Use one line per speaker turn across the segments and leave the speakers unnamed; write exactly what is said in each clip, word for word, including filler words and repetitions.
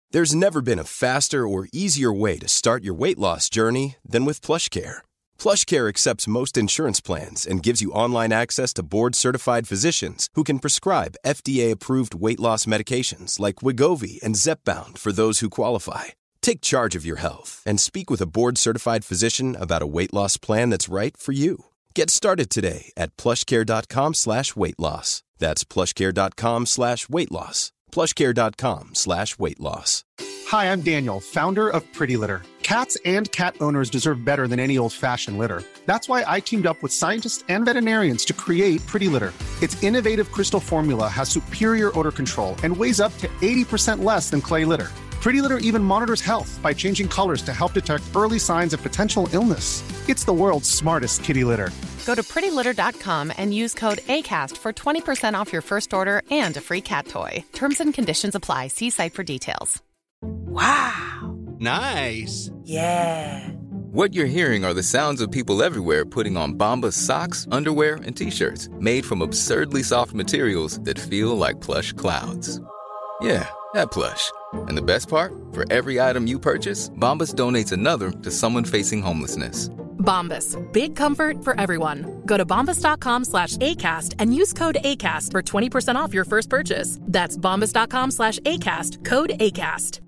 There's never been a faster or easier way to start your weight loss journey than with PlushCare. PlushCare accepts most insurance plans and gives you online access to board-certified physicians who can prescribe F D A-approved weight loss medications like Wegovy and Zepbound for those who qualify. Take charge of your health and speak with a board-certified physician about a weight loss plan that's right for you. Get started today at plushcare.com slash weight loss. That's plushcare.com slash weight loss. plushcare.com slash weight loss.
Hi, I'm Daniel, founder of Pretty Litter. Cats and cat owners deserve better than any old-fashioned litter. That's why I teamed up with scientists and veterinarians to create Pretty Litter. Its innovative crystal formula has superior odor control and weighs up to eighty percent less than clay litter. Pretty Litter even monitors health by changing colors to help detect early signs of potential illness. It's the world's smartest kitty litter.
Go to pretty litter dot com and use code ACAST for twenty percent off your first order and a free cat toy. Terms and conditions apply. See site for details.
Wow.
Nice.
Yeah.
What you're hearing are the sounds of people everywhere putting on Bombas socks, underwear, and T-shirts made from absurdly soft materials that feel like plush clouds. Yeah, that plush. And the best part? For every item you purchase, Bombas donates another to someone facing homelessness.
Bombas. Big comfort for everyone. Go to bombas.com slash ACAST and use code ACAST for twenty percent off your first purchase. That's bombas.com slash ACAST. Code ACAST.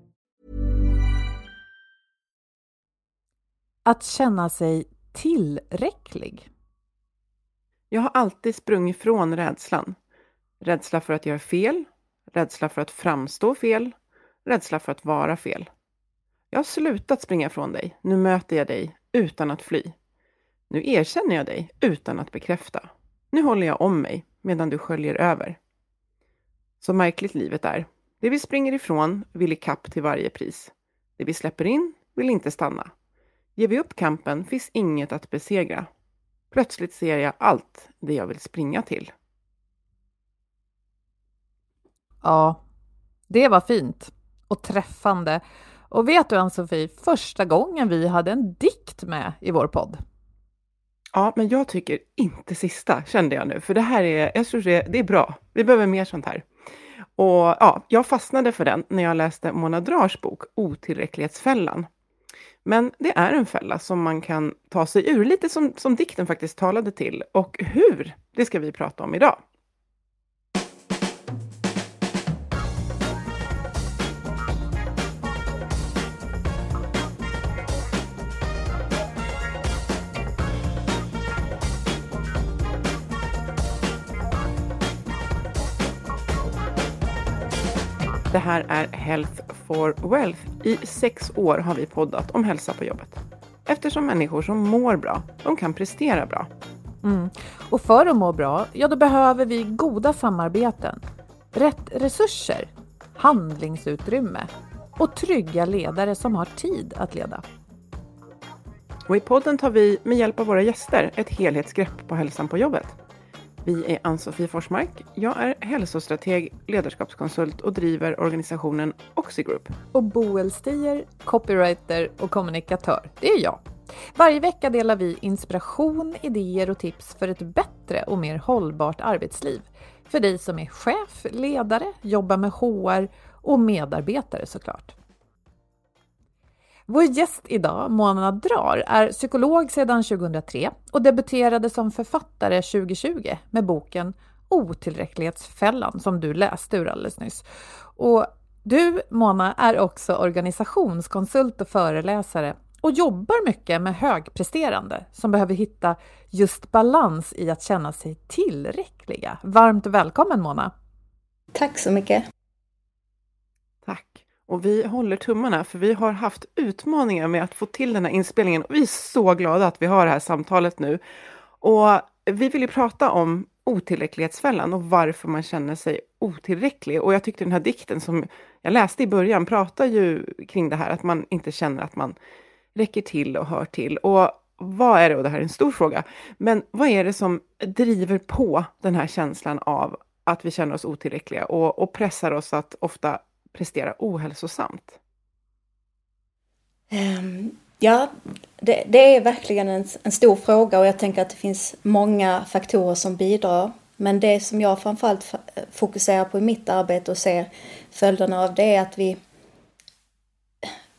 Att känna sig tillräcklig.
Jag har alltid sprungit ifrån rädslan. Rädsla för att göra fel. Rädsla för att framstå fel. Rädsla för att vara fel. Jag har slutat springa från dig. Nu möter jag dig utan att fly. Nu erkänner jag dig utan att bekräfta. Nu håller jag om mig medan du sköljer över. Så märkligt livet är. Det vi springer ifrån vill i kapp till varje pris. Det vi släpper in vill inte stanna. Ger vi upp kampen finns inget att besegra. Plötsligt ser jag allt det jag vill springa till.
Ja, det var fint och träffande. Och vet du, Ann-Sofie, första gången vi hade en dikt med i vår podd.
Ja, men jag tycker inte sista, kände jag nu. För det här är, jag tror det, det är bra. Vi behöver mer sånt här. Och ja, jag fastnade för den när jag läste Mona Drars bok Otillräcklighetsfällan. Men det är en fälla som man kan ta sig ur, lite som, som dikten faktiskt talade till. Och hur, det ska vi prata om idag. Det här är Health for Wealth. I sex år har vi poddat om hälsa på jobbet. Eftersom människor som mår bra, de kan prestera bra.
Mm. Och för att må bra, ja då behöver vi goda samarbeten, rätt resurser, handlingsutrymme och trygga ledare som har tid att leda.
Och i podden tar vi med hjälp av våra gäster ett helhetsgrepp på hälsan på jobbet. Vi är Ann-Sofie Forsmark. Jag är hälsostrateg, ledarskapskonsult och driver organisationen Oxigroup.
Och Boel Stier, copywriter och kommunikatör. Det är jag. Varje vecka delar vi inspiration, idéer och tips för ett bättre och mer hållbart arbetsliv. För dig som är chef, ledare, jobbar med H R och medarbetare såklart. Vår gäst idag, Mona Drar, är psykolog sedan tjugohundratre och debuterade som författare tjugohundratjugo med boken Otillräcklighetsfällan som du läste ur alldeles nyss. Och du, Mona, är också organisationskonsult och föreläsare och jobbar mycket med högpresterande som behöver hitta just balans i att känna sig tillräckliga. Varmt välkommen, Mona.
Tack så mycket.
Tack. Och vi håller tummarna för vi har haft utmaningar med att få till den här inspelningen. Och vi är så glada att vi har det här samtalet nu. Och vi vill ju prata om otillräcklighetsfällan och varför man känner sig otillräcklig. Och jag tyckte den här dikten som jag läste i början pratar ju kring det här. Att man inte känner att man räcker till och hör till. Och vad är det, och det här är en stor fråga. Men vad är det som driver på den här känslan av att vi känner oss otillräckliga. Och, och pressar oss att ofta prestera ohälsosamt?
Um, ja, det, det är verkligen en, en stor fråga och jag tänker att det finns många faktorer som bidrar. Men det som jag framförallt fokuserar på i mitt arbete och ser följderna av det är att vi,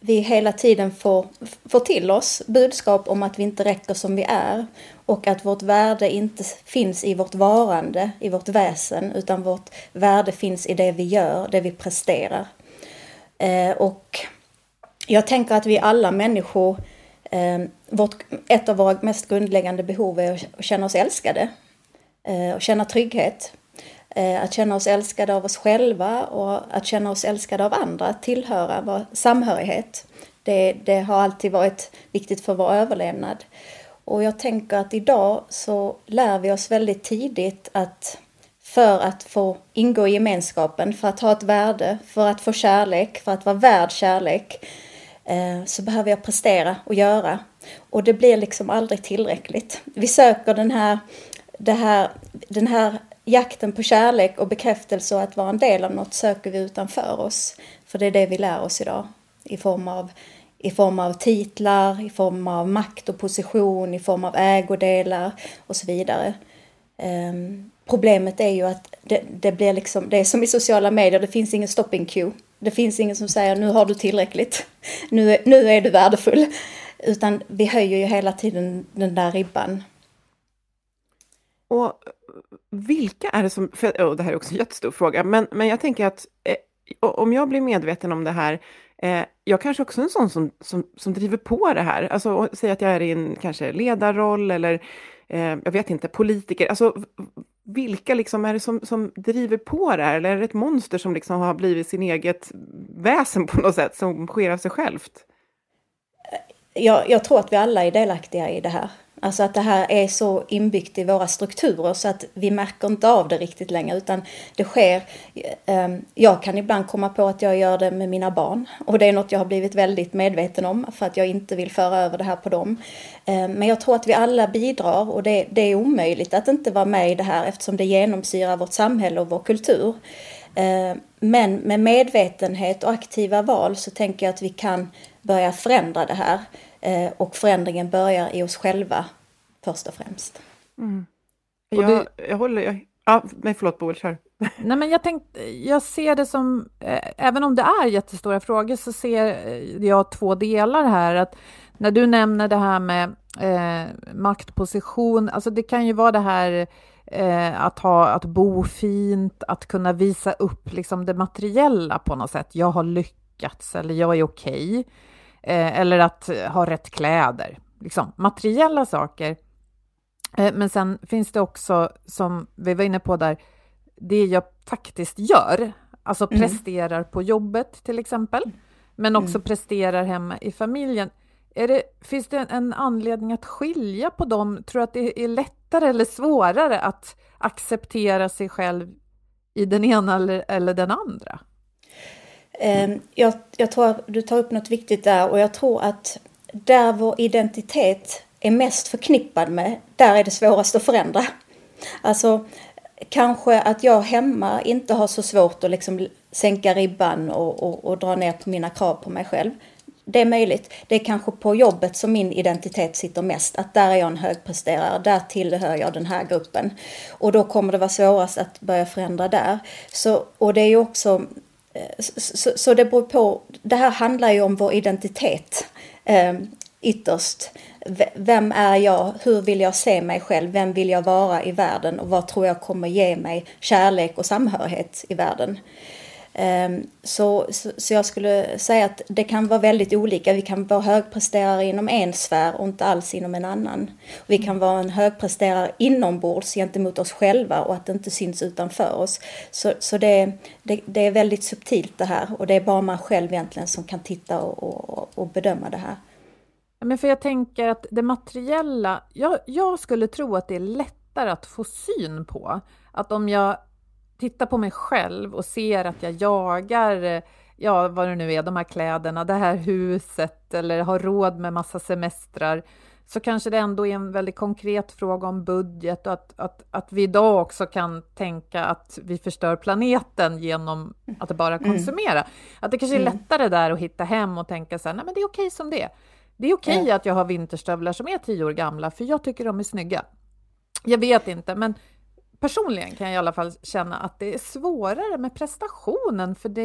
vi hela tiden får, får till oss budskap om att vi inte räcker som vi är och att vårt värde inte finns i vårt varande, i vårt väsen, utan vårt värde finns i det vi gör, det vi presterar. Eh, och jag tänker att vi alla människor, eh, vårt, ett av våra mest grundläggande behov är att känna oss älskade eh, och känna trygghet. Att känna oss älskade av oss själva och att känna oss älskade av andra, att tillhöra, vår samhörighet. Det, det har alltid varit viktigt för vår överlevnad. Och jag tänker att idag så lär vi oss väldigt tidigt att för att få ingå i gemenskapen, för att ha ett värde, för att få kärlek, för att vara värd kärlek, så behöver jag prestera och göra. Och det blir liksom aldrig tillräckligt. Vi söker den här, det här, den här jakten på kärlek och bekräftelse och att vara en del av något söker vi utanför oss. För det är det vi lär oss idag. I form av, i form av titlar, i form av makt och position, i form av ägodelar och så vidare. Um, problemet är ju att det, det blir liksom, det är som i sociala medier, det finns ingen stopping cue. Det finns ingen som säger nu har du tillräckligt, nu är, nu är du värdefull. Utan vi höjer ju hela tiden den där ribban.
Och vilka är det som, för, oh, det här är också en jättestor fråga, men, men jag tänker att eh, om jag blir medveten om det här, eh, jag kanske också är en sån som, som, som driver på det här, alltså säg att jag är i en kanske ledarroll eller eh, jag vet inte, politiker, alltså vilka liksom är det som, som driver på det här, eller är det ett monster som liksom har blivit sin eget väsen på något sätt, som sker av sig självt?
Jag, jag tror att vi alla är delaktiga i det här. Alltså att det här är så inbyggt i våra strukturer så att vi märker inte av det riktigt längre, utan det sker. Jag kan ibland komma på att jag gör det med mina barn, och det är något jag har blivit väldigt medveten om för att jag inte vill föra över det här på dem. Men jag tror att vi alla bidrar, och det, det är omöjligt att inte vara med i det här eftersom det genomsyrar vårt samhälle och vår kultur. Men med medvetenhet och aktiva val så tänker jag att vi kan börja förändra det här. Och förändringen börjar i oss själva först och främst.
Mm. Jag, det, jag håller... Jag, ja, nej, förlåt, Boel, kör.
Nej, men jag tänkte, jag ser det som, eh, även om det är jättestora frågor, så ser jag två delar här. Att när du nämner det här med eh, maktposition, alltså det kan ju vara det här eh, att, ha, att bo fint, att kunna visa upp liksom det materiella på något sätt. Jag har lyckats, eller jag är okej. Eh, eller att ha rätt kläder. Liksom, materiella saker. Eh, men sen finns det också, som vi var inne på där, det jag faktiskt gör. Alltså mm. presterar på jobbet till exempel. Men också mm. presterar hemma i familjen. Är det, finns det en anledning att skilja på dem? Tror du att det är lättare eller svårare att acceptera sig själv i den ena eller, eller den andra?
Jag, jag tror att du tar upp något viktigt där, och jag tror att där vår identitet är mest förknippad med, där är det svårast att förändra. Alltså kanske att jag hemma inte har så svårt att liksom sänka ribban och, och, och dra ner på mina krav på mig själv. Det är möjligt. Det är kanske på jobbet som min identitet sitter mest. Att där är jag en högpresterare, där tillhör jag den här gruppen. Och då kommer det vara svårast att börja förändra där. Så, och det är ju också... Så, så det beror på, det här handlar ju om vår identitet eh, ytterst. V- vem är jag? Hur vill jag se mig själv? Vem vill jag vara i världen? Och vad tror jag kommer ge mig kärlek och samhörighet i världen? Eh, så, så, så jag skulle säga att det kan vara väldigt olika. Vi kan vara högpresterare inom en sfär och inte alls inom en annan. Vi kan vara en högpresterare inombords gentemot oss själva och att det inte syns utanför oss. Så, så det, det, det är väldigt subtilt det här, och det är bara man själv egentligen som kan titta och, och, och bedöma det här.
Men för jag tänker att det materiella, jag, jag skulle tro att det är lättare att få syn på. Att om jag tittar på mig själv och ser att jag jagar, ja vad det nu är, de här kläderna, det här huset, eller har råd med massa semestrar, så kanske det ändå är en väldigt konkret fråga om budget, och att, att, att vi idag också kan tänka att vi förstör planeten genom att bara konsumera. Mm. Att det kanske är lättare där att hitta hem och tänka så här, nej men det är okej som det är. Det är okej mm. att jag har vinterstövlar som är tio år gamla, för jag tycker de är snygga. Jag vet inte, men personligen kan jag i alla fall känna att det är svårare med prestationen, för det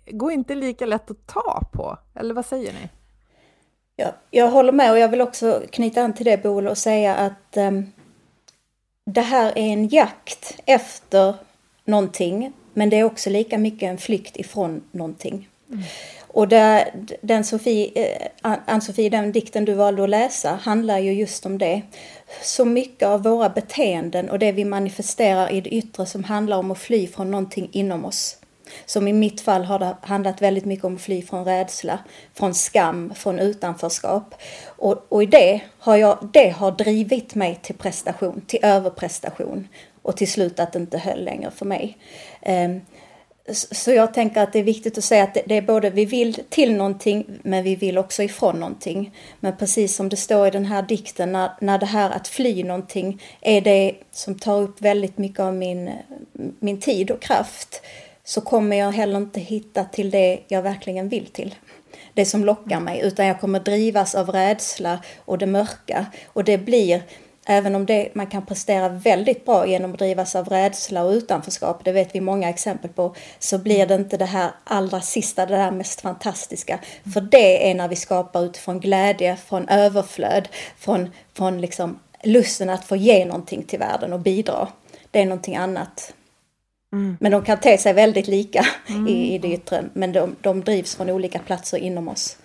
går inte lika lätt att ta på. Eller vad säger ni?
Ja, jag håller med, och jag vill också knyta an till det, Boel, och säga att um, det här är en jakt efter någonting, men det är också lika mycket en flykt ifrån någonting. Mm. Och där, den Sofie, Ann-Sofie, den dikten du valde att läsa handlar ju just om det. Så mycket av våra beteenden och det vi manifesterar i det yttre som handlar om att fly från någonting inom oss. Som i mitt fall har det handlat väldigt mycket om att fly från rädsla, från skam, från utanförskap. Och, och i det har, jag, det har drivit mig till prestation, till överprestation. Och till slut att det inte höll längre för mig. Um, Så jag tänker att det är viktigt att säga att det är både vi vill till någonting, men vi vill också ifrån någonting. Men precis som det står i den här dikten, när, när det här att fly någonting är det som tar upp väldigt mycket av min, min tid och kraft, så kommer jag heller inte hitta till det jag verkligen vill till. Det som lockar mig, utan jag kommer drivas av rädsla och det mörka. Och det blir... Även om det, man kan prestera väldigt bra genom att drivas av rädsla och utanförskap, det vet vi många exempel på, så blir det inte det här allra sista, det där mest fantastiska. För det är när vi skapar utifrån glädje, från överflöd, från, från liksom lusten att få ge någonting till världen och bidra. Det är någonting annat. Mm. Men de kan te sig väldigt lika mm. i, i det yttre, men de, de drivs från olika platser inom oss.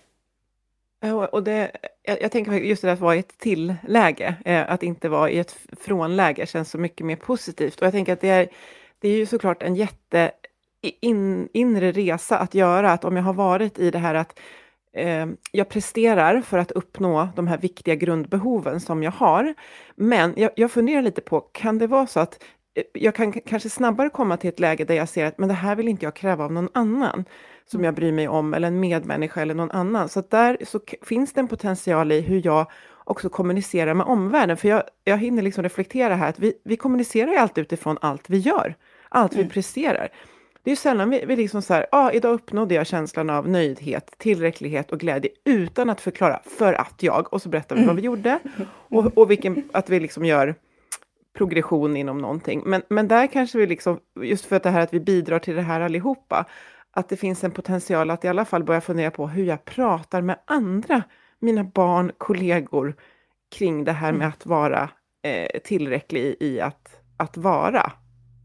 Och det, jag, jag tänker just det där att vara i ett tillläge, eh, att inte vara i ett frånläge känns så mycket mer positivt. Och jag tänker att det är, det är ju såklart en jätte in, inre resa att göra. Att om jag har varit i det här att eh, jag presterar för att uppnå de här viktiga grundbehoven som jag har. Men jag, jag funderar lite på, kan det vara så att jag kan kanske snabbare komma till ett läge där jag ser att men det här vill inte jag kräva av någon annan som jag bryr mig om, eller en medmänniska eller någon annan. Så att där så k- finns det en potential i hur jag också kommunicerar med omvärlden. För jag, jag hinner liksom reflektera här att vi, vi kommunicerar ju alltid utifrån allt vi gör. Allt mm. vi presterar. Det är ju sällan vi, vi liksom så här, ja ah, idag uppnådde jag känslan av nöjdhet, tillräcklighet och glädje utan att förklara för att jag, och så berättar vi mm. vad vi gjorde. Och, och vilken, att vi liksom gör progression inom någonting. Men, men där kanske vi liksom, just för att det här att vi bidrar till det här allihopa, att det finns en potential att i alla fall börja fundera på hur jag pratar med andra, mina barn, kollegor, kring det här med att vara eh, tillräcklig i att, att vara.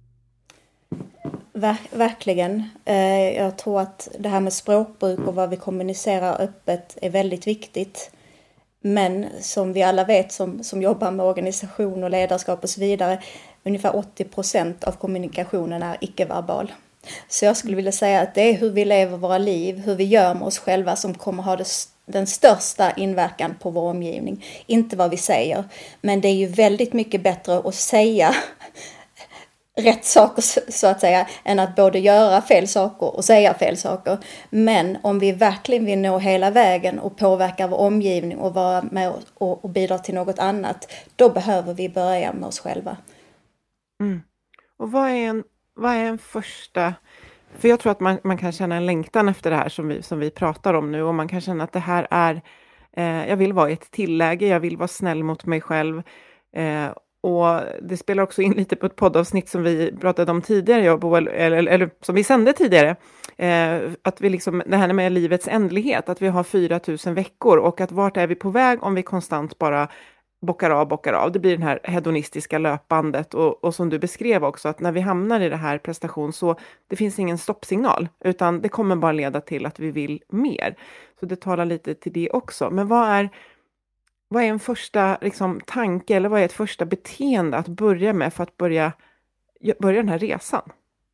Ver- verkligen. Eh, jag tror att det här med språkbruk och vad vi kommunicerar öppet är väldigt viktigt. Men som vi alla vet som, som jobbar med organisation och ledarskap och så vidare, ungefär åttio procent av kommunikationen är icke-verbal. Så jag skulle vilja säga att det är hur vi lever våra liv, hur vi gör med oss själva som kommer ha det, den största inverkan på vår omgivning. Inte vad vi säger, men det är ju väldigt mycket bättre att säga rätt saker så att säga, än att både göra fel saker och säga fel saker. Men om vi verkligen vill nå hela vägen och påverka vår omgivning och vara med och, och bidra till något annat, då behöver vi börja med oss själva.
Mm. Och vad är en Vad är en första... För jag tror att man, man kan känna en längtan efter det här som vi, som vi pratar om nu. Och man kan känna att det här är... Eh, jag vill vara i ett tilläge. Jag vill vara snäll mot mig själv. Eh, och det spelar också in lite på ett poddavsnitt som vi pratade om tidigare. Jag bo, eller, eller, eller som vi sände tidigare. Eh, att vi liksom, det här med livets ändlighet. Att vi har fyra tusen veckor. Och att vart är vi på väg om vi konstant bara... bockar av, bockar av. Det blir det här hedonistiska löpandet och, och som du beskrev också, att när vi hamnar i det här prestation så det finns ingen stoppsignal, utan det kommer bara leda till att vi vill mer. Så det talar lite till det också. Men vad är, vad är en första liksom, tanke eller vad är ett första beteende att börja med för att börja, börja den här resan?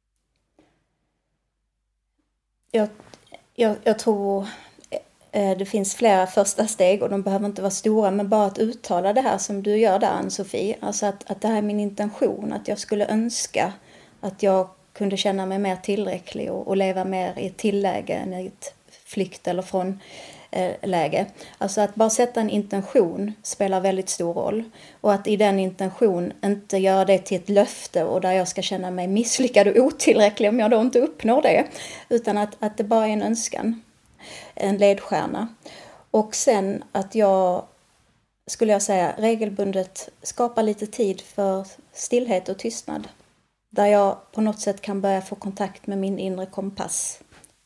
Jag, jag, jag tror... Det finns flera första steg och de behöver inte vara stora, men bara att uttala det här som du gör där, Ann-Sofie. Alltså att, att det här är min intention, att jag skulle önska att jag kunde känna mig mer tillräcklig och, och leva mer i ett tilläge än i ett flykt eller från eh, läge. Alltså att bara sätta en intention spelar väldigt stor roll. Och att i den intention inte göra det till ett löfte och där jag ska känna mig misslyckad och otillräcklig om jag då inte uppnår det. Utan att, att det bara är en önskan. En ledstjärna. Och sen att jag, skulle jag säga, regelbundet skapar lite tid för stillhet och tystnad. Där jag på något sätt kan börja få kontakt med min inre kompass.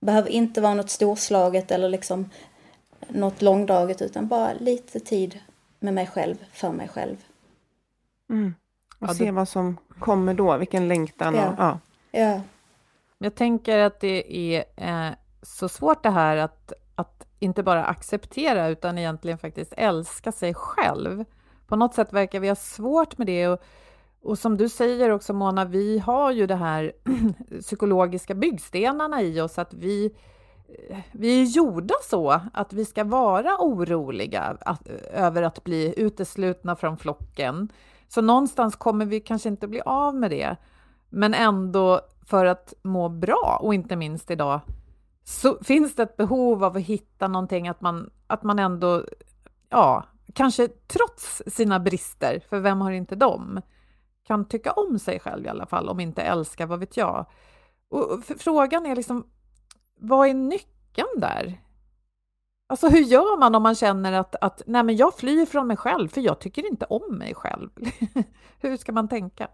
Behöver inte vara något storslaget eller liksom något långdraget, utan bara lite tid med mig själv, för mig själv.
Mm. Och
ja,
se
det...
vad som kommer då, vilken längtan.
Ja.
Och, ja.
Ja.
Jag tänker att det är eh, så svårt det här att, att inte bara acceptera utan egentligen faktiskt älska sig själv. På något sätt verkar vi ha svårt med det, och, och som du säger också Mona, vi har ju det här psykologiska byggstenarna i oss, att vi, vi är gjorda så att vi ska vara oroliga att, över att bli uteslutna från flocken. Så någonstans kommer vi kanske inte bli av med det, men ändå för att må bra, och inte minst idag, så finns det ett behov av att hitta någonting, att man, att man ändå, ja, kanske trots sina brister, för vem har inte dem, kan tycka om sig själv i alla fall, om inte älska, vad vet jag. Och frågan är liksom, vad är nyckeln där? Alltså hur gör man om man känner att, att nej men jag flyr från mig själv, för jag tycker inte om mig själv. Hur ska man tänka?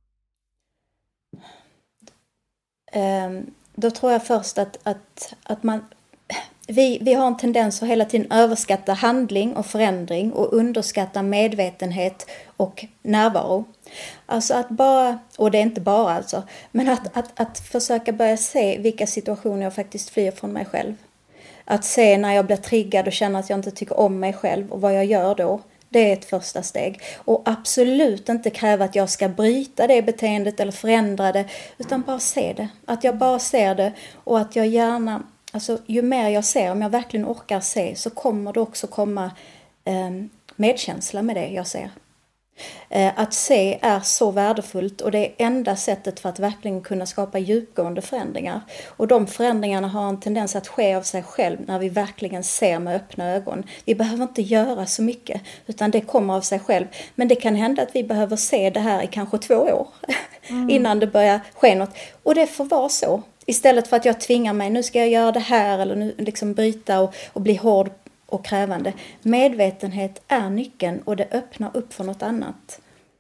Um, då tror jag först att, att, att man... Vi, vi har en tendens att hela tiden överskatta handling och förändring och underskatta medvetenhet och närvaro. Alltså att bara, och det är inte bara alltså, men att, att, att försöka börja se vilka situationer jag faktiskt flyr från mig själv. Att se när jag blir triggad och känner att jag inte tycker om mig själv och vad jag gör då. Det är ett första steg. Och absolut inte kräva att jag ska bryta det beteendet eller förändra det, utan bara se det. Att jag bara ser det, och att jag gärna, alltså ju mer jag ser, om jag verkligen orkar se, så kommer det också komma eh, medkänsla med det jag ser. Eh, att se är så värdefullt, och det är enda sättet för att verkligen kunna skapa djupgående förändringar. Och de förändringarna har en tendens att ske av sig själv när vi verkligen ser med öppna ögon. Vi behöver inte göra så mycket, utan det kommer av sig själv. Men det kan hända att vi behöver se det här i kanske två år mm. innan det börjar ske något. Och det får vara så. Istället för att jag tvingar mig, nu ska jag göra det här, eller nu liksom bryta och, och bli hård och krävande. Medvetenhet är nyckeln, och det öppnar upp för något annat.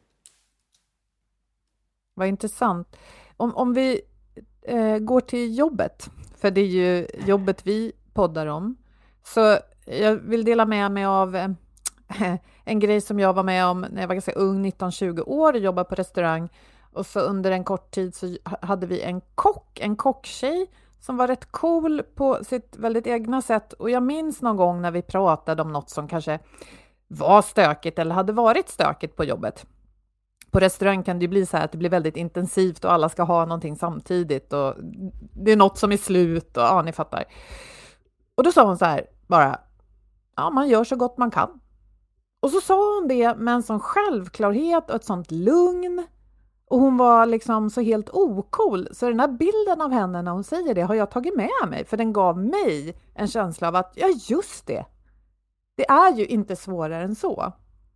Vad intressant. Om, om vi eh, går till jobbet, för det är ju jobbet vi poddar om, så jag vill dela med mig av eh, en grej som jag var med om när jag var ganska ung, nitton tjugo år, och jobbade på restaurang. Och så under en kort tid så hade vi en kock, en kocktjej som var rätt cool på sitt väldigt egna sätt. Och jag minns någon gång när vi pratade om något som kanske var stökigt eller hade varit stökigt på jobbet. På restaurang kan det ju bli så här att det blir väldigt intensivt och alla ska ha någonting samtidigt. Och det är något som är slut och ja, ni fattar. Och då sa hon så här bara, ja man gör så gott man kan. Och så sa hon det med en sån självklarhet och ett sånt lugn. Och hon var liksom så helt ocool. Så den här bilden av henne när hon säger det har jag tagit med mig. För den gav mig en känsla av att, ja just det. Det är ju inte svårare än så.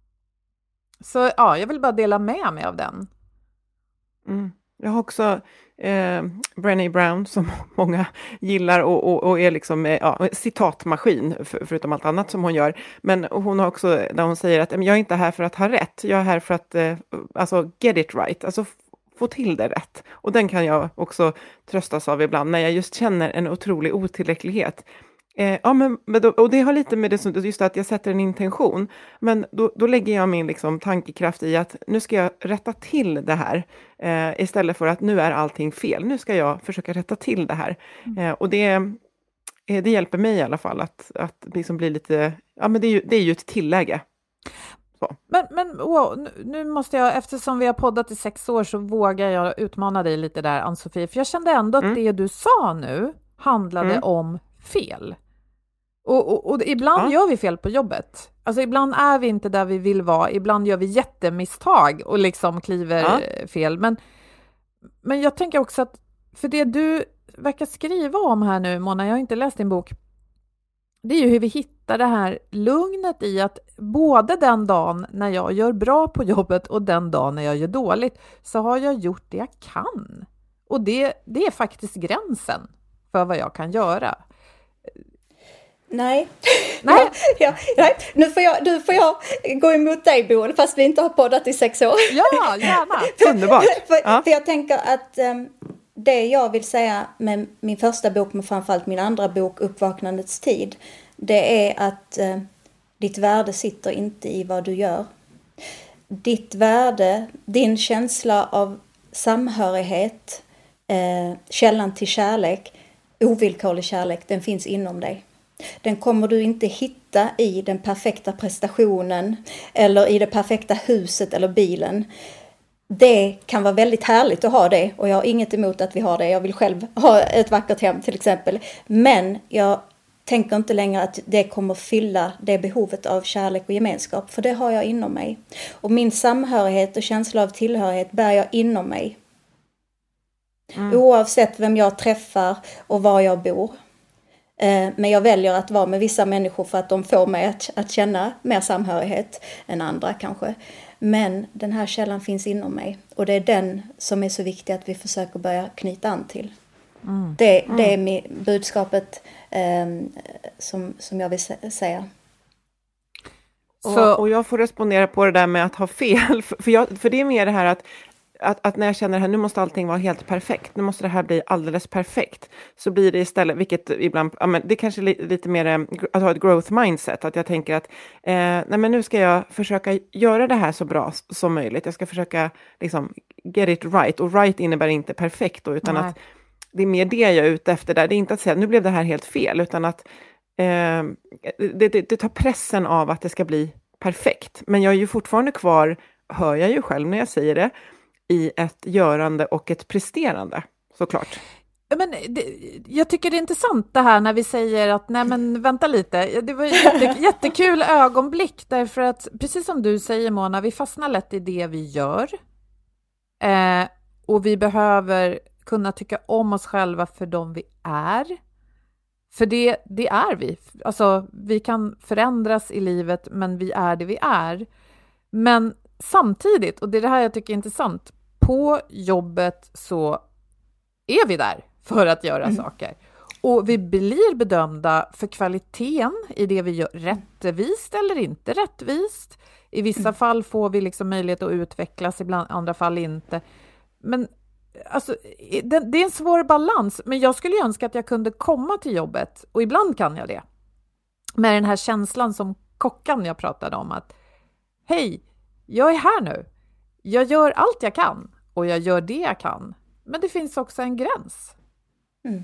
Så ja, jag vill bara dela med mig av den.
Mm. Jag har också eh, Brené Brown som många gillar och, och, och är liksom eh, ja, citatmaskin för, förutom allt annat som hon gör. Men hon har också, där hon säger att jag är inte här för att ha rätt. Jag är här för att eh, alltså get it right. Alltså f- få till det rätt. Och den kan jag också tröstas av ibland när jag just känner en otrolig otillräcklighet. Eh, ja, men, men då, och det har lite med det som just att jag sätter en intention. Men då, då lägger jag min liksom, tankekraft i att nu ska jag rätta till det här. Eh, istället för att nu är allting fel. Nu ska jag försöka rätta till det här. Mm. Eh, och det, eh, det hjälper mig i alla fall att, att liksom bli lite... Ja, men det är ju, det är ju ett tilläge. Så.
Men, men wow, nu måste jag, eftersom vi har poddat i sex år så vågar jag utmana dig lite där, Ann-Sofie. För jag kände ändå att mm. det du sa nu handlade mm. om fel. Och, och, och ibland ja. gör vi fel på jobbet. Alltså ibland är vi inte där vi vill vara. Ibland gör vi jättemisstag och liksom kliver ja. fel. Men, men jag tänker också att för det du verkar skriva om här nu, Mona, jag har inte läst din bok. Det är ju hur vi hittar det här lugnet i att både den dagen när jag gör bra på jobbet och den dagen när jag gör dåligt så har jag gjort det jag kan. Och det, det är faktiskt gränsen för vad jag kan göra.
Nej, nej. ja, nej. Nu får jag, nu får jag gå emot dig, Boel, fast vi inte har poddat i sex år.
Ja, gärna.
Underbart.
för,
ja.
för jag tänker att um, det jag vill säga med min första bok, men framförallt min andra bok, Uppvaknandets tid, det är att eh, ditt värde sitter inte i vad du gör. Ditt värde, din känsla av samhörighet, eh, källan till kärlek, ovillkorlig kärlek, den finns inom dig. Den kommer du inte hitta i den perfekta prestationen eller i det perfekta huset eller bilen. Det kan vara väldigt härligt att ha det, och jag har inget emot att vi har det. Jag vill själv ha ett vackert hem till exempel. Men jag tänker inte längre att det kommer fylla det behovet av kärlek och gemenskap, för det har jag inom mig. Och min samhörighet och känsla av tillhörighet bär jag inom mig. Mm. Oavsett vem jag träffar och var jag bor. Eh, men jag väljer att vara med vissa människor för att de får mig att, att känna mer samhörighet än andra kanske. Men den här källan finns inom mig. Och det är den som är så viktig att vi försöker börja knyta an till. Mm. Det, mm. det är mi, budskapet eh, som, som jag vill säga.
Och, och jag får respondera på det där med att ha fel. För, för, jag, för det är mer det här att Att, att när jag känner att nu måste allting vara helt perfekt, nu måste det här bli alldeles perfekt, så blir det istället, vilket ibland, ja, men det är kanske li, lite mer att ha ett growth mindset, att jag tänker att eh, nej men nu ska jag försöka göra det här så bra som möjligt, jag ska försöka liksom get it right, och right innebär inte perfekt då, utan nej. Att det är mer det jag är ute efter där, det är inte att säga nu blev det här helt fel, utan att eh, det, det, det tar pressen av att det ska bli perfekt, men jag är ju fortfarande kvar, hör jag ju själv när jag säger det, i ett görande och ett presterande, såklart.
Men det, jag tycker det är intressant det här när vi säger att nej men vänta lite, det var ett jätte, jättekul ögonblick, därför att precis som du säger Mona, vi fastnar lätt i det vi gör eh, och vi behöver kunna tycka om oss själva för de vi är, för det, det är vi, alltså vi kan förändras i livet, men vi är det vi är. Men samtidigt, och det är det här jag tycker är intressant, på jobbet så är vi där för att göra mm. saker. Och vi blir bedömda för kvaliteten i det vi gör, rättvist eller inte rättvist. I vissa mm. fall får vi liksom möjlighet att utvecklas, ibland andra fall inte. Men alltså, det, det är en svår balans. Men jag skulle önska att jag kunde komma till jobbet, och ibland kan jag det, med den här känslan som kockan jag pratade om, att hej, jag är här nu. Jag gör allt jag kan. Och jag gör det jag kan. Men det finns också en gräns.
Mm.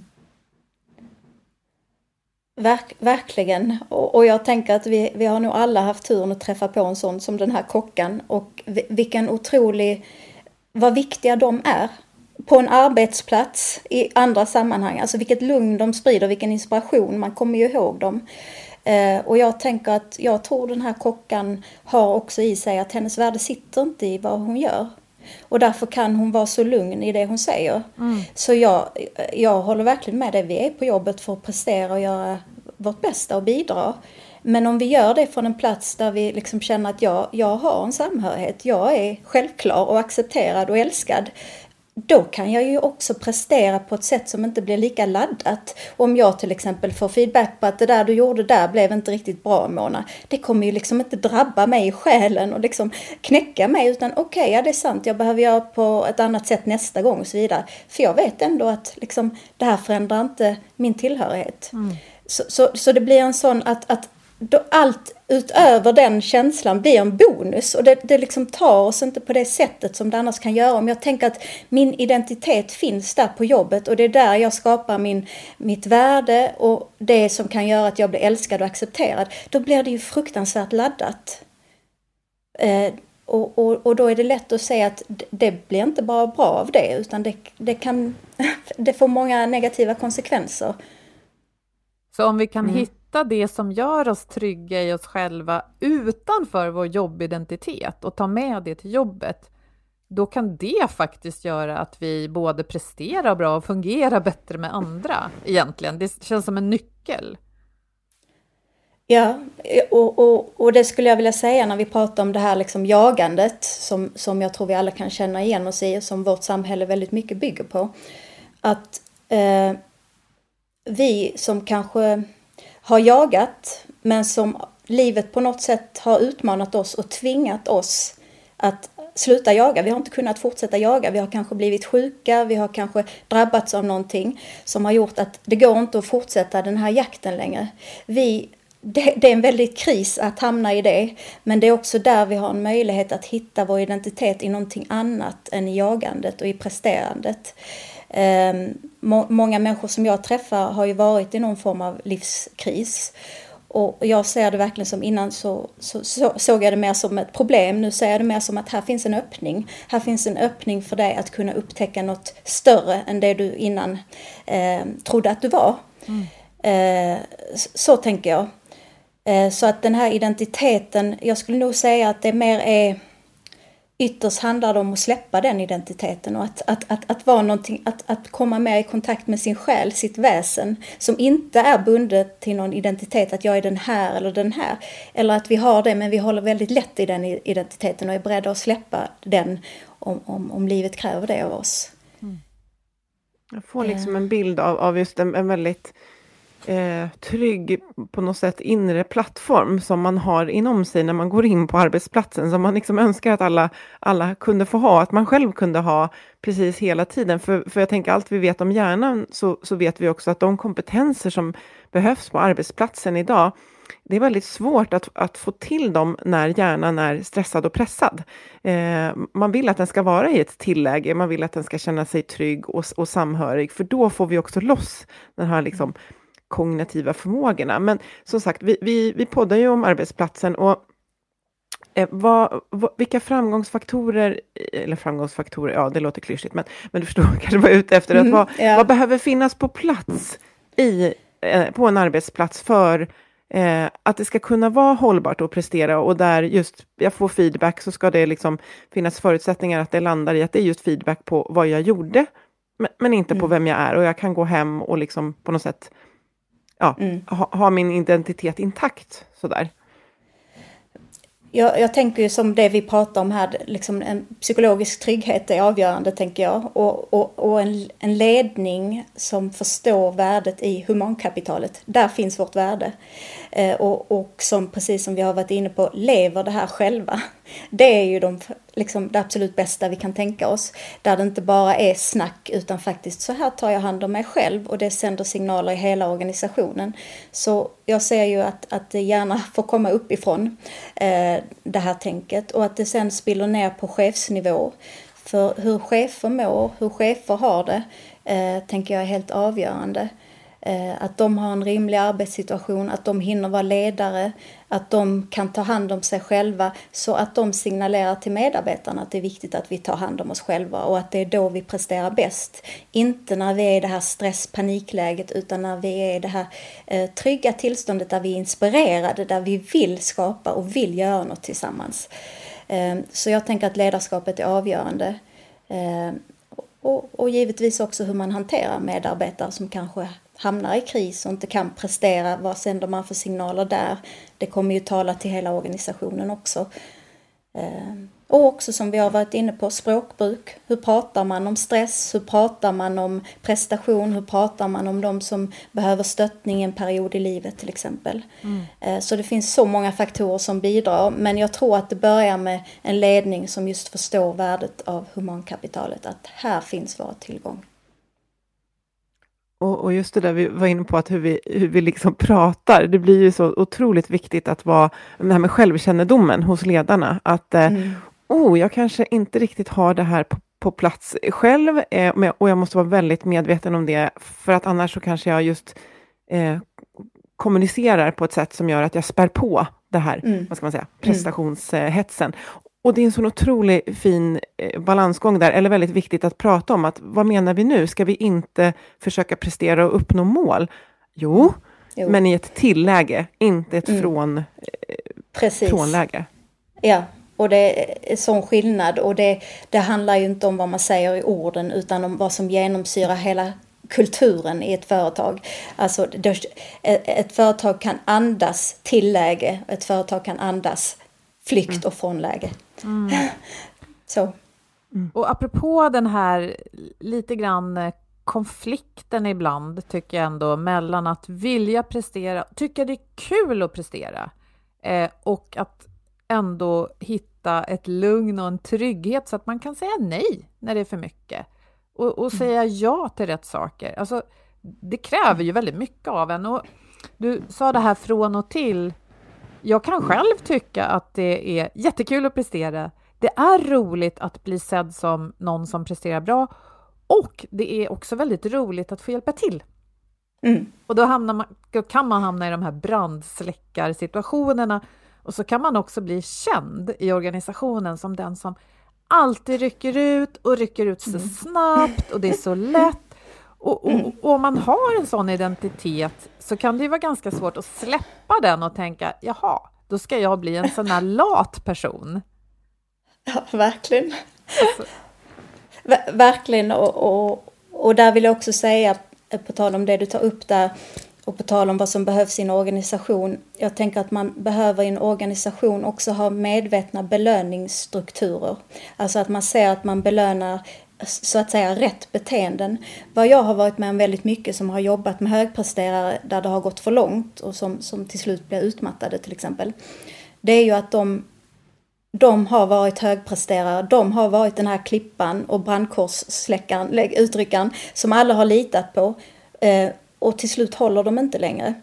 Verk, verkligen. Och, och jag tänker att vi, vi har nog alla haft turen att träffa på en sån som den här kockan. Och vilken otrolig, vad viktiga de är. På en arbetsplats, i andra sammanhang. Alltså vilket lugn de sprider, vilken inspiration. Man kommer ju ihåg dem. Eh, och jag tänker att jag tror den här kockan har också i sig att hennes värde sitter inte i vad hon gör. Och därför kan hon vara så lugn i det hon säger. Mm. Så jag, jag håller verkligen med det. Vi är på jobbet för att prestera och göra vårt bästa och bidra. Men om vi gör det från en plats där vi liksom känner att jag, jag har en samhörighet. Jag är självklar och accepterad och älskad. Då kan jag ju också prestera på ett sätt som inte blir lika laddat. Om jag till exempel får feedback på att det där du gjorde där blev inte riktigt bra, Mona. Det kommer ju liksom inte drabba mig i själen och liksom knäcka mig, utan okej, okay, ja det är sant, jag behöver göra på ett annat sätt nästa gång och så vidare. För jag vet ändå att liksom, det här förändrar inte min tillhörighet. Mm. Så, så, så det blir en sån att, att då allt utöver den känslan blir en bonus, och det, det liksom tar oss inte på det sättet som det annars kan göra. Om jag tänker att min identitet finns där på jobbet, och det är där jag skapar min, mitt värde och det som kan göra att jag blir älskad och accepterad, då blir det ju fruktansvärt laddat. Eh, och, och, och då är det lätt att säga att det blir inte bara bra av det, utan det, det, kan, det får många negativa konsekvenser.
Så om vi kan mm. hitta det som gör oss trygga i oss själva utanför vår jobbidentitet och ta med det till jobbet, då kan det faktiskt göra att vi både presterar bra och fungerar bättre med andra egentligen. Det känns som en nyckel.
Ja, och, och, och det skulle jag vilja säga när vi pratar om det här liksom jagandet som, som jag tror vi alla kan känna igen oss i, som vårt samhälle väldigt mycket bygger på. Att eh, vi som kanske har jagat, men som livet på något sätt har utmanat oss och tvingat oss att sluta jaga. Vi har inte kunnat fortsätta jaga. Vi har kanske blivit sjuka. Vi har kanske drabbats av någonting som har gjort att det går inte att fortsätta den här jakten längre. Vi, det, det är en väldigt kris att hamna i det. Men det är också där vi har en möjlighet att hitta vår identitet i någonting annat än i jagandet och i presterandet. Eh, må, många människor som jag träffar har ju varit i någon form av livskris. Och jag ser det verkligen som innan så, så, så såg jag det mer som ett problem. Nu ser jag det mer som att här finns en öppning. Här finns en öppning för dig att kunna upptäcka något större än det du innan eh, trodde att du var. Mm. Eh, så, så tänker jag. Eh, så att den här identiteten, jag skulle nog säga att det mer är... Ytterst handlar det om att släppa den identiteten och att, att, att, att, vara någonting, att, att komma mer i kontakt med sin själ, sitt väsen, som inte är bundet till någon identitet, att jag är den här eller den här. Eller att vi har det, men vi håller väldigt lätt i den identiteten och är beredda att släppa den om, om, om livet kräver det av oss.
Mm. Jag får liksom en bild av, av just en, en väldigt... Eh, trygg på något sätt inre plattform som man har inom sig när man går in på arbetsplatsen, som man liksom önskar att alla, alla kunde få ha, att man själv kunde ha precis hela tiden. För, för jag tänker allt vi vet om hjärnan, så, så vet vi också att de kompetenser som behövs på arbetsplatsen idag, det är väldigt svårt att, att få till dem när hjärnan är stressad och pressad. Eh, man vill att den ska vara i ett tilläge, man vill att den ska känna sig trygg och, och samhörig, för då får vi också loss den här liksom kognitiva förmågorna. Men som sagt, vi, vi, vi poddar ju om arbetsplatsen, och eh, vad, vad, vilka framgångsfaktorer, eller framgångsfaktorer, ja det låter klyschigt, men, men du förstår kanske vad jag är ute efter, mm, att vad, ja. vad behöver finnas på plats i, eh, på en arbetsplats för eh, att det ska kunna vara hållbart och prestera, och där just jag får feedback, så ska det liksom finnas förutsättningar att det landar i att det är just feedback på vad jag gjorde, men, men inte mm. på vem jag är, och jag kan gå hem och liksom på något sätt Ja, mm. ha, ha min identitet intakt sådär.
Jag, jag tänker ju som det vi pratar om här, liksom en psykologisk trygghet är avgörande, tänker jag. Och, och, och en, en ledning som förstår värdet i humankapitalet. Där finns vårt värde. Eh, och, och som, precis som vi har varit inne på, lever det här själva. Det är ju de, liksom, det absolut bästa vi kan tänka oss. Där det inte bara är snack, utan faktiskt så här tar jag hand om mig själv. Och det sänder signaler i hela organisationen. Så jag ser ju att, att det gärna får komma uppifrån eh, det här tänket. Och att det sen spiller ner på chefsnivå. För hur chefer mår, hur chefer har det, eh, tänker jag är helt avgörande. Eh, att de har en rimlig arbetssituation, att de hinner vara ledare, att de kan ta hand om sig själva, så att de signalerar till medarbetarna att det är viktigt att vi tar hand om oss själva, och att det är då vi presterar bäst. Inte när vi är i det här stress-panikläget, utan när vi är i det här eh, trygga tillståndet där vi är inspirerade, där vi vill skapa och vill göra något tillsammans. Eh, så jag tänker att ledarskapet är avgörande. Eh, och, och givetvis också hur man hanterar medarbetare som kanske hamnar i kris och inte kan prestera. Vad sänder man för signaler där? Det kommer ju tala till hela organisationen också. Och också som vi har varit inne på, språkbruk. Hur pratar man om stress? Hur pratar man om prestation? Hur pratar man om de som behöver stöttning en period i livet till exempel? Mm. Så det finns så många faktorer som bidrar. Men jag tror att det börjar med en ledning som just förstår värdet av humankapitalet. Att här finns vår tillgång.
Och, och just det där vi var inne på, att hur vi, hur vi liksom pratar, det blir ju så otroligt viktigt att vara, det här med självkännedomen hos ledarna, att mm. oh, jag kanske inte riktigt har det här på, på plats själv, eh, och jag måste vara väldigt medveten om det, för att annars så kanske jag just eh, kommunicerar på ett sätt som gör att jag spär på det här, mm. vad ska man säga, prestationshetsen. Mm. Och det är en sån otroligt fin eh, balansgång där, eller väldigt viktigt att prata om, att vad menar vi nu? Ska vi inte försöka prestera och uppnå mål? Jo, jo. Men i ett tilläge, inte ett mm. från, eh, frånläge.
Ja, och det är sån skillnad, och det, det handlar ju inte om vad man säger i orden, utan om vad som genomsyrar hela kulturen i ett företag. Alltså ett företag kan andas tilläge, ett företag kan andas flykt mm. och frånläge. Mm. Så.
Mm. Och apropå den här lite grann konflikten ibland, tycker jag ändå, mellan att vilja prestera, tycka det är kul att prestera, eh, och att ändå hitta hitta ett lugn och en trygghet så att man kan säga nej när det är för mycket. Och, och säga ja till rätt saker. Alltså, det kräver ju väldigt mycket av en. Och du sa det här från och till. Jag kan själv tycka att det är jättekul att prestera. Det är roligt att bli sedd som någon som presterar bra. Och det är också väldigt roligt att få hjälpa till.
Mm.
Och då, hamnar man, då kan man hamna i de här brandsläckarsituationerna. Och så kan man också bli känd i organisationen som den som alltid rycker ut och rycker ut så mm. snabbt. Och det är så lätt. Och, och, och om man har en sån identitet så kan det ju vara ganska svårt att släppa den och tänka, jaha, då ska jag bli en sån här lat person.
Ja, verkligen. Alltså. Ver- verkligen. Och, och, och där vill jag också säga, på tal om det du tar upp där, och på tal om vad som behövs i en organisation. Jag tänker att man behöver i en organisation också ha medvetna belöningsstrukturer. Alltså att man ser att man belönar så att säga rätt beteenden. Vad jag har varit med om väldigt mycket som har jobbat med högpresterare där det har gått för långt och som, som till slut blir utmattade till exempel. Det är ju att de, de har varit högpresterare, de har varit den här klippan och brandkorssläckaren, utryckaren som alla har litat på eh, och till slut håller de inte längre.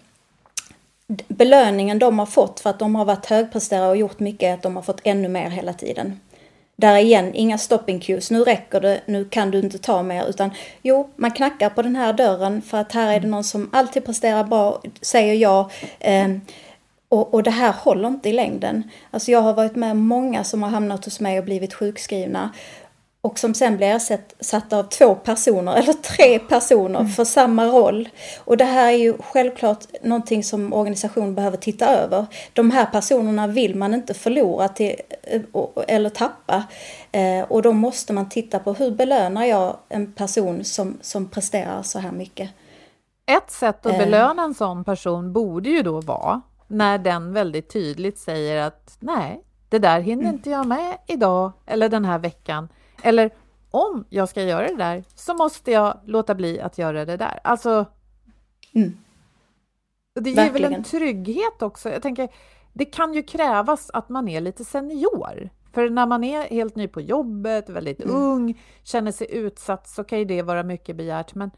Belöningen de har fått för att de har varit högpresterare och gjort mycket är att de har fått ännu mer hela tiden. Där igen, inga stopping cues, nu räcker det, nu kan du inte ta mer, utan jo, man knackar på den här dörren för att här är det någon som alltid presterar bra, säger ja, eh, och, och det här håller inte i längden. Alltså jag har varit med många som har hamnat hos mig och blivit sjukskrivna och som sen blir ersatta av två personer eller tre personer för samma roll. Och det här är ju självklart någonting som organisationen behöver titta över. De här personerna vill man inte förlora till, eller tappa. Och då måste man titta på hur belönar jag en person som, som presterar så här mycket.
Ett sätt att belöna en sån person borde ju då vara när den väldigt tydligt säger att nej, det där hinner mm. inte jag med idag eller den här veckan. Eller om jag ska göra det där så måste jag låta bli att göra det där. Alltså,
mm.
det ger väl en trygghet också. Jag tänker, det kan ju krävas att man är lite senior. För när man är helt ny på jobbet, väldigt mm. ung, känner sig utsatt så kan ju det vara mycket begärt. Men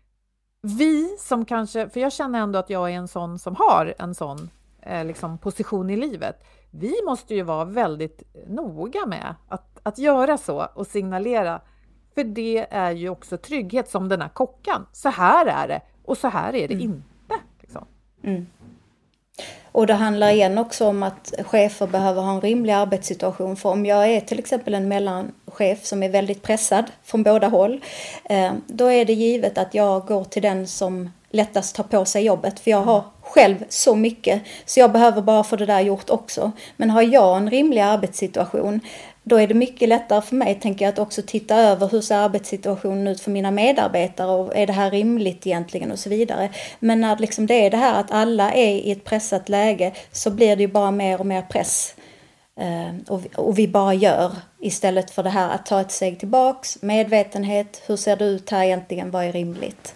vi som kanske, för jag känner ändå att jag är en sån som har en sån eh, liksom position i livet. Vi måste ju vara väldigt noga med att, att göra så och signalera. För det är ju också trygghet som den här kockan. Så här är det och så här är det mm. inte. Liksom.
Mm. Och det handlar igen också om att chefer behöver ha en rimlig arbetssituation. För om jag är till exempel en mellanchef som är väldigt pressad från båda håll. Eh, då är det givet att jag går till den som lättast tar på sig jobbet. För jag har själv så mycket. Så jag behöver bara få det där gjort också. Men har jag en rimlig arbetssituation, då är det mycket lättare för mig, tänker jag, att också titta över hur ser arbetssituationen ut för mina medarbetare och är det här rimligt egentligen och så vidare. Men när liksom det är det här att alla är i ett pressat läge så blir det ju bara mer och mer press. Uh, och, vi, och vi bara gör istället för det här att ta ett steg tillbaks, medvetenhet, hur ser det ut här egentligen, vad är rimligt?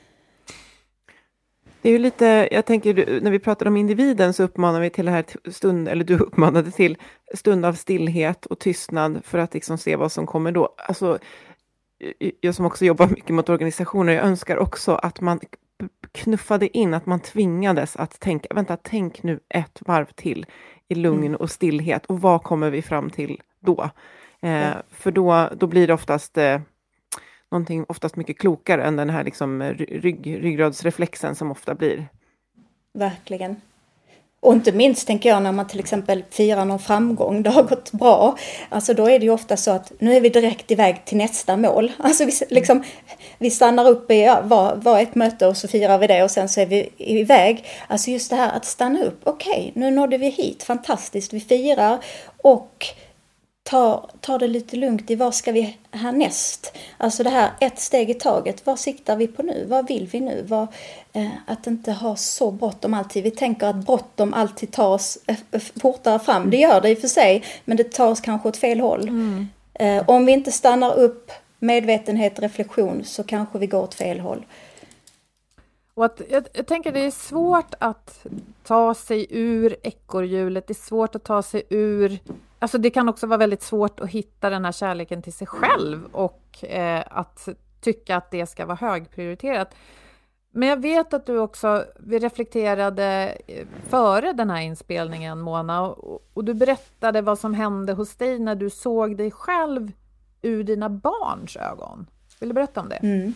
Det är ju lite, jag tänker när vi pratar om individen så uppmanar vi till det här stund, eller du uppmanade till stund av stillhet och tystnad för att liksom se vad som kommer då. Alltså, jag som också jobbar mycket mot organisationer, jag önskar också att man knuffade in, att man tvingades att tänka, vänta, tänk nu ett varv till i lugn och stillhet och vad kommer vi fram till då? Eh, ja. För då, då blir det oftast... Eh, någonting oftast mycket klokare än den här liksom rygg, ryggradsreflexen som ofta blir.
Verkligen. Och inte minst tänker jag när man till exempel firar någon framgång, det har gått bra. Alltså då är det ju ofta så att nu är vi direkt iväg till nästa mål. Alltså vi, liksom, vi stannar upp i ja, var, var ett möte och så firar vi det och sen så är vi iväg. Alltså just det här att stanna upp, okej, okay, nu nådde vi hit, fantastiskt, vi firar och Ta, ta det lite lugnt i vad ska vi härnäst. Alltså det här ett steg i taget. Vad siktar vi på nu? Vad vill vi nu? Vad, eh, att inte ha så bråttom alltid. Vi tänker att bråttom alltid tas eh, fortare fram. Det gör det i och för sig. Men det tas kanske åt fel håll. Mm. Eh, om vi inte stannar upp medvetenhet, reflektion så kanske vi går åt fel håll.
Och att, jag, jag tänker det är svårt att ta sig ur ekorrhjulet. Det är svårt att ta sig ur alltså det kan också vara väldigt svårt att hitta den här kärleken till sig själv och eh, att tycka att det ska vara högprioriterat. Men jag vet att du också, vi reflekterade före den här inspelningen, Mona, och, och du berättade vad som hände hos dig när du såg dig själv ur dina barns ögon. Vill du berätta om det?
Mm.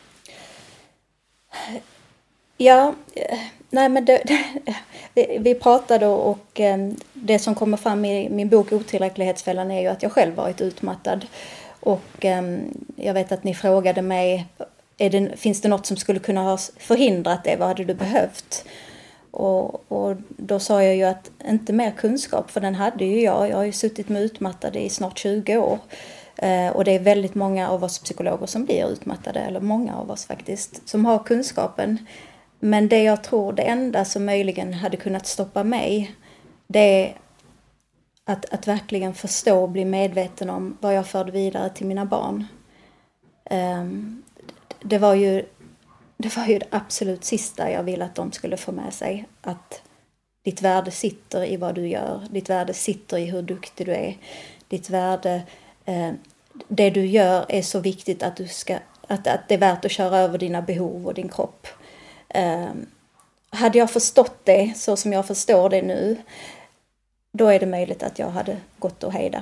Ja, nej men det, det, vi pratade och det som kommer fram i min bok Otillräcklighetsfällan är ju att jag själv varit utmattad. Och jag vet att ni frågade mig, är det, finns det något som skulle kunna ha förhindrat det? Vad hade du behövt? Och, och då sa jag ju att inte mer kunskap, för den hade ju jag. Jag har ju suttit med utmattade i snart tjugo år. Eh, och det är väldigt många av oss psykologer som blir utmattade, eller många av oss faktiskt, som har kunskapen. Men det jag tror, det enda som möjligen hade kunnat stoppa mig, det är att, att verkligen förstå och bli medveten om vad jag förde vidare till mina barn. Eh, det var ju det var ju det absolut sista jag ville att de skulle få med sig. Att ditt värde sitter i vad du gör. Ditt värde sitter i hur duktig du är. Ditt värde, eh, det du gör är så viktigt att, du ska, att, att det är värt att köra över dina behov och din kropp. Eh, hade jag förstått det så som jag förstår det nu, då är det möjligt att jag hade gått och hejda.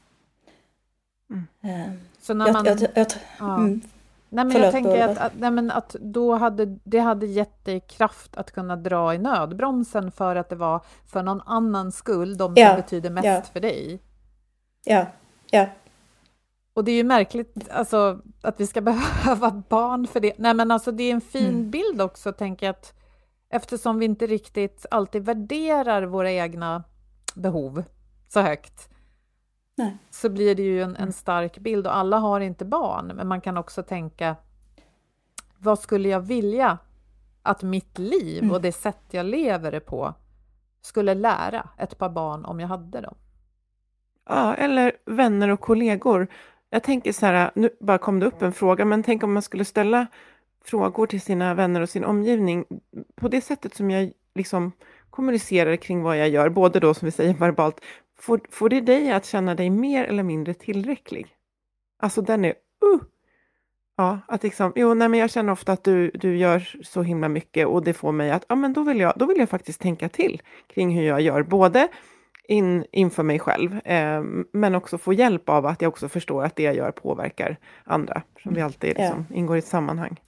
Mm.
Eh,
så när man...
Jag, jag, jag,
ja.
mm.
Nej, men jag tänker att, att, nej, men att då hade, det hade gett dig kraft att kunna dra i nödbromsen för att det var för någon annans skull, de som
ja,
betyder mest
ja.
för dig.
Ja, ja.
Och det är ju märkligt alltså, att vi ska behöva barn för det. Nej, men alltså det är en fin mm. bild också, tänker jag, att eftersom vi inte riktigt alltid värderar våra egna behov så högt. Nej. Så blir det ju en, en stark bild, och alla har inte barn, men man kan också tänka, vad skulle jag vilja att mitt liv mm. och det sätt jag lever det på skulle lära ett par barn om jag hade dem?
Ja, eller vänner och kollegor. Jag tänker så här, nu bara kom det upp en fråga, men tänk om man skulle ställa frågor till sina vänner och sin omgivning på det sättet som jag liksom kommunicerar kring vad jag gör, både då som vi säger verbalt. Får, får det dig att känna dig mer eller mindre tillräcklig? Alltså den är, uh! Ja, att liksom, jo nej men jag känner ofta att du, du gör så himla mycket, och det får mig att, ja men då vill jag, då vill jag faktiskt tänka till kring hur jag gör, både in, inför mig själv, eh, men också få hjälp av att jag också förstår att det jag gör påverkar andra, som vi alltid liksom, ja. ingår i ett sammanhang.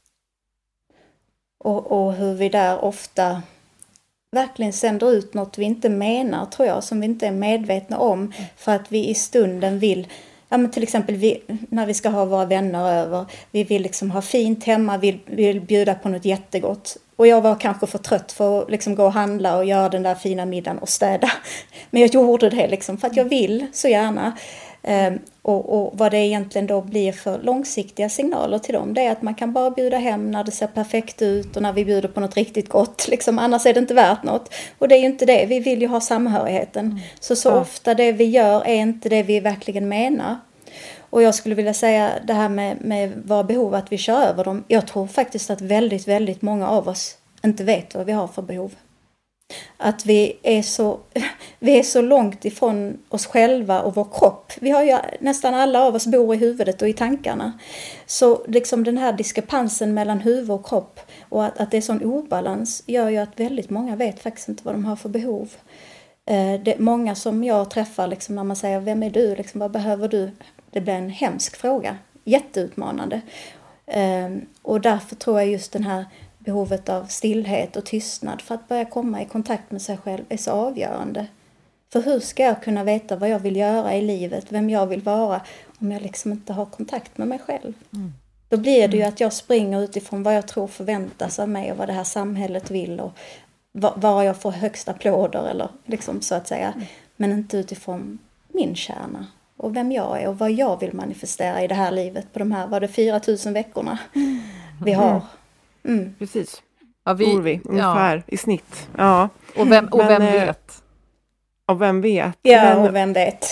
Och, och hur vi där ofta verkligen sänder ut något vi inte menar, tror jag, som vi inte är medvetna om, för att vi i stunden vill, ja men till exempel vi, när vi ska ha våra vänner över, vi vill liksom ha fint hemma, vi vill bjuda på något jättegott, och jag var kanske för trött för att liksom gå och handla och göra den där fina middagen och städa, men jag gjorde det liksom för att jag vill så gärna. Um, och, och vad det egentligen då blir för långsiktiga signaler till dem, det är att man kan bara bjuda hem när det ser perfekt ut och när vi bjuder på något riktigt gott, liksom, annars är det inte värt något, och det är ju inte det, vi vill ju ha samhörigheten. Mm. så så ja. ofta det vi gör är inte det vi verkligen menar. Och jag skulle vilja säga det här med, med våra behov, att vi kör över dem. Jag tror faktiskt att väldigt, väldigt många av oss inte vet vad vi har för behov. Att vi är så, vi är så långt ifrån oss själva och vår kropp. Vi har ju, nästan alla av oss bor i huvudet och i tankarna. Så liksom den här diskrepansen mellan huvud och kropp, och att, att det är sån obalans, gör ju att väldigt många vet faktiskt inte vad de har för behov. Eh, det, många som jag träffar, liksom, när man säger, vem är du? Liksom, vad behöver du? Det blir en hemsk fråga. Jätteutmanande. Eh, och därför tror jag just den här behovet av stillhet och tystnad för att börja komma i kontakt med sig själv är så avgörande. För hur ska jag kunna veta vad jag vill göra i livet, vem jag vill vara, om jag liksom inte har kontakt med mig själv? Mm. Då blir det ju att jag springer utifrån vad jag tror förväntas av mig och vad det här samhället vill, och var jag får högsta applåder, eller liksom så att säga. Mm. Men inte utifrån min kärna och vem jag är och vad jag vill manifestera i det här livet på de här, var det fyra tusen veckorna mm. vi har. Mm.
Precis.
Ja, vi,
Tror vi, ungefär, ja. i snitt. Ja.
Och vem, och vem Men, vet?
Och vem vet?
Ja,
Men,
och vem vet?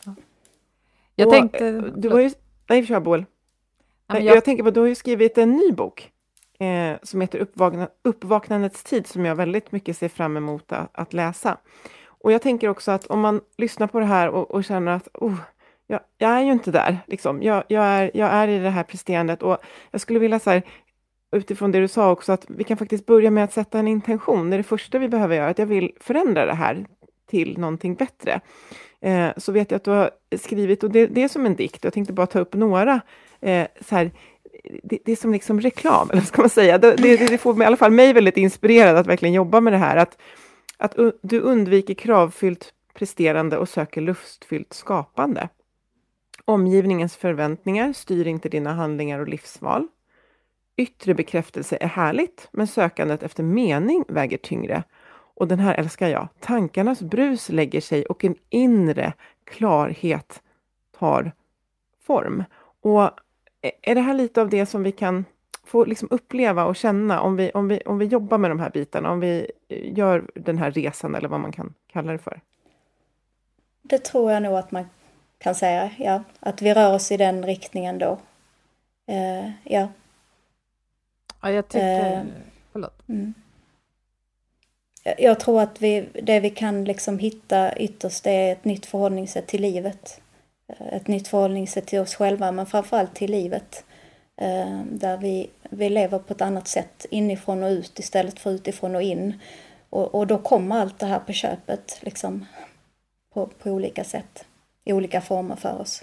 Jag
och,
tänkte...
Du har ju... Nej, kör Boel. Ja, jag... jag tänker på, du har ju skrivit en ny bok eh, som heter Uppvakna, Uppvaknandets tid, som jag väldigt mycket ser fram emot att, att läsa. Och jag tänker också att om man lyssnar på det här och, och känner att oh, jag, jag är ju inte där. Liksom. Jag, jag, är, jag är i det här presterandet. Och jag skulle vilja så här, utifrån det du sa också, att vi kan faktiskt börja med att sätta en intention. Det är det första vi behöver göra. Att jag vill förändra det här till någonting bättre. Eh, så vet jag att du har skrivit, och det, det är som en dikt. Jag tänkte bara ta upp några eh, så här. Det, det är som liksom reklam, eller vad ska man säga. Det, det, det får mig, i alla fall mig väldigt inspirerad att verkligen jobba med det här. Att, att du undviker kravfyllt presterande och söker lustfyllt skapande. Omgivningens förväntningar styr inte dina handlingar och livsval. Yttre bekräftelse är härligt, men sökandet efter mening väger tyngre. Och den här älskar jag. Tankarnas brus lägger sig och en inre klarhet tar form. Och är det här lite av det som vi kan få liksom uppleva och känna om vi, om, vi, om vi jobbar med de här bitarna, om vi gör den här resan eller vad man kan kalla det för?
Det tror jag nog att man kan säga, ja. Att vi rör oss i den riktningen då. Uh, ja.
Ja, jag tycker...
Uh,
Förlåt.
Mm. Jag tror att vi, det vi kan liksom hitta ytterst är ett nytt förhållningssätt till livet. Ett nytt förhållningssätt till oss själva, men framförallt till livet. Där vi, vi lever på ett annat sätt inifrån och ut istället för utifrån och in. Och, och då kommer allt det här på köpet liksom, på, på olika sätt, i olika former för oss.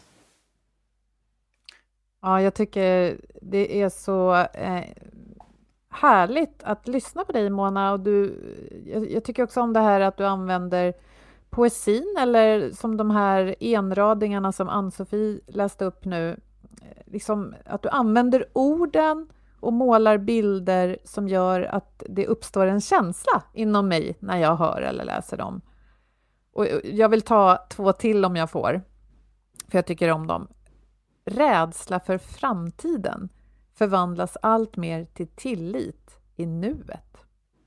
Ja, jag tycker det är så eh, härligt att lyssna på dig, Mona. Och du, jag, jag tycker också om det här att du använder poesin, eller som de här enradingarna som Ann-Sofie läste upp nu. Liksom att du använder orden och målar bilder som gör att det uppstår en känsla inom mig när jag hör eller läser dem. Och jag vill ta två till om jag får, för jag tycker om dem. Rädsla för framtiden förvandlas allt mer till tillit i nuet.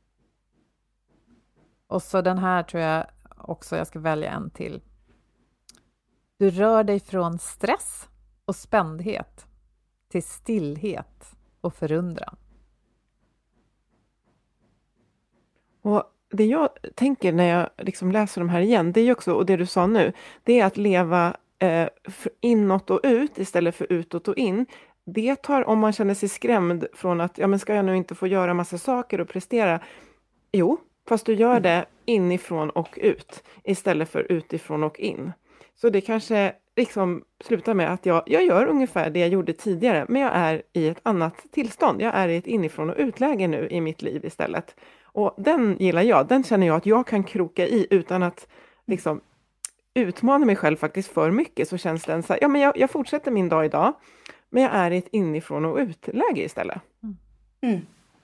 Och så den här tror jag också jag ska välja en till. Du rör dig från stress och spändhet till stillhet och förundran.
Och det jag tänker när jag liksom läser de här igen, det är ju också, och det du sa nu, det är att leva eh, inåt och ut istället för utåt och in. Det tar, om man känner sig skrämd från att, ja men ska jag nu inte få göra massa saker och prestera? Jo, fast du gör det inifrån och ut istället för utifrån och in. Så det kanske liksom slutar med att jag, jag gör ungefär det jag gjorde tidigare, men jag är i ett annat tillstånd. Jag är i ett inifrån och utläge nu i mitt liv istället. Och den gillar jag. Den känner jag att jag kan kroka i utan att liksom utmana mig själv faktiskt för mycket. Så känns den så här, ja men jag, jag fortsätter min dag idag, men jag är i ett inifrån och utläge istället.
Mm.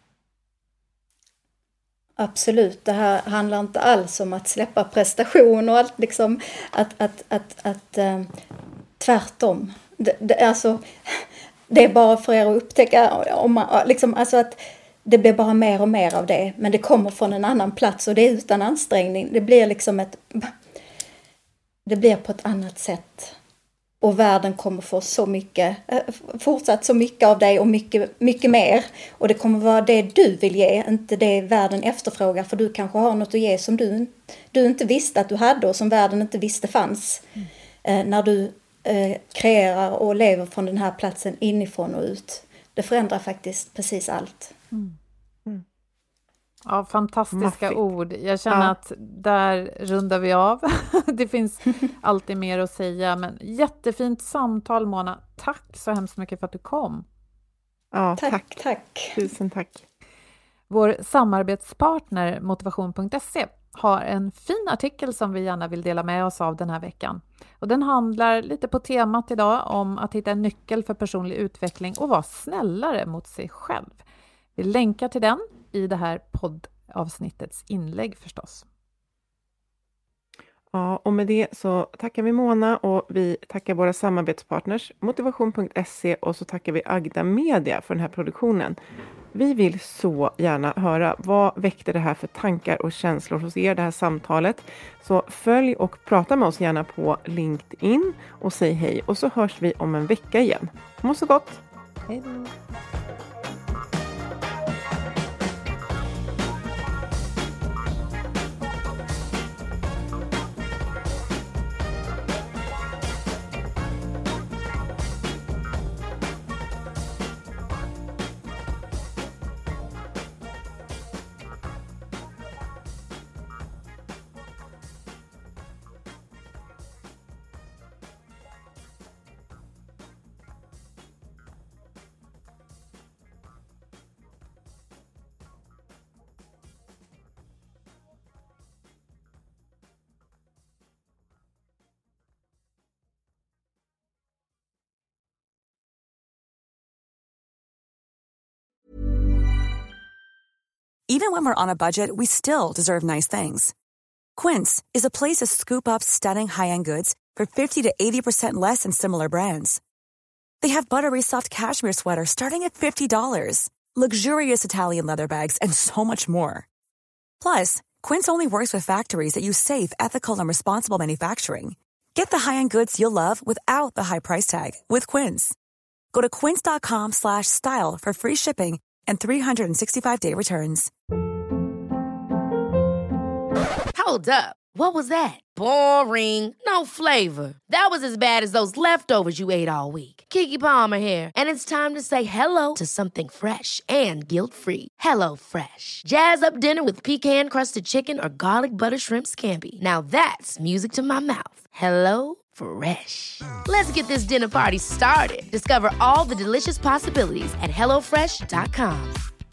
Absolut, det här handlar inte alls om att släppa prestation och allt liksom, att, att, att, att äh, tvärtom. Det, det, alltså, det är bara för er att upptäcka, om man, liksom, alltså att det blir bara mer och mer av det, men det kommer från en annan plats och det är utan ansträngning. Det blir liksom ett, det blir på ett annat sätt. Och världen kommer få så mycket, fortsatt så mycket av dig och mycket, mycket mer. Och det kommer vara det du vill ge, inte det världen efterfrågar. För du kanske har något att ge som du, du inte visste att du hade och som världen inte visste fanns. Mm. Eh, när du eh, kreerar och lever från den här platsen inifrån och ut. Det förändrar faktiskt precis allt.
Mm. Mm. Ja, fantastiska Maffigt. ord. Jag känner ja. att där rundar vi av. Det finns alltid mer att säga. Men jättefint samtal, Mona. Tack så hemskt mycket för att du kom.
Ja, tack.
Tack, tack.
Tusen tack.
Vår samarbetspartner motivation punkt se har en fin artikel som vi gärna vill dela med oss av den här veckan. Och den handlar lite på temat idag om att hitta en nyckel för personlig utveckling och vara snällare mot sig själv. Vi länkar till den i det här poddavsnittets inlägg förstås.
Ja, och med det så tackar vi Mona och vi tackar våra samarbetspartners motivation punkt se och så tackar vi Agda Media för den här produktionen. Vi vill så gärna höra vad väckte det här för tankar och känslor hos er, det här samtalet. Så följ och prata med oss gärna på LinkedIn och säg hej och så hörs vi om en vecka igen. Må så gott!
Hej då!
Even when we're on a budget, we still deserve nice things. Quince is a place to scoop up stunning high-end goods for fifty to eighty percent less than similar brands. They have buttery soft cashmere sweaters starting at fifty dollars, luxurious Italian leather bags, and so much more. Plus, Quince only works with factories that use safe, ethical, and responsible manufacturing. Get the high-end goods you'll love without the high price tag with Quince. Go to quince.com slash style for free shipping and three sixty-five day returns.
Hold up. What was that? Boring. No flavor. That was as bad as those leftovers you ate all week. Keke Palmer here, and it's time to say hello to something fresh and guilt-free. Hello Fresh. Jazz up dinner with pecan-crusted chicken or garlic butter shrimp scampi. Now that's music to my mouth. Hello Fresh. Let's get this dinner party started. Discover all the delicious possibilities at hello fresh dot com.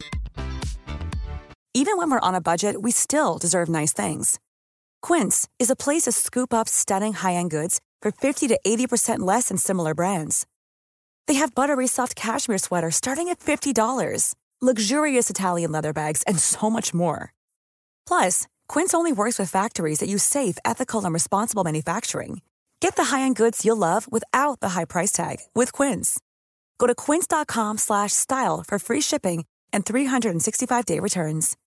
Even when we're on a budget, we still deserve nice things. Quince is a place to scoop up stunning high-end goods for fifty to eighty percent less than similar brands. They have buttery soft cashmere sweaters starting at fifty dollars, luxurious Italian leather bags, and so much more. Plus, Quince only works with factories that use safe, ethical, and responsible manufacturing. Get the high-end goods you'll love without the high price tag with Quince. Go to quince.com slash style for free shipping and three sixty-five day returns.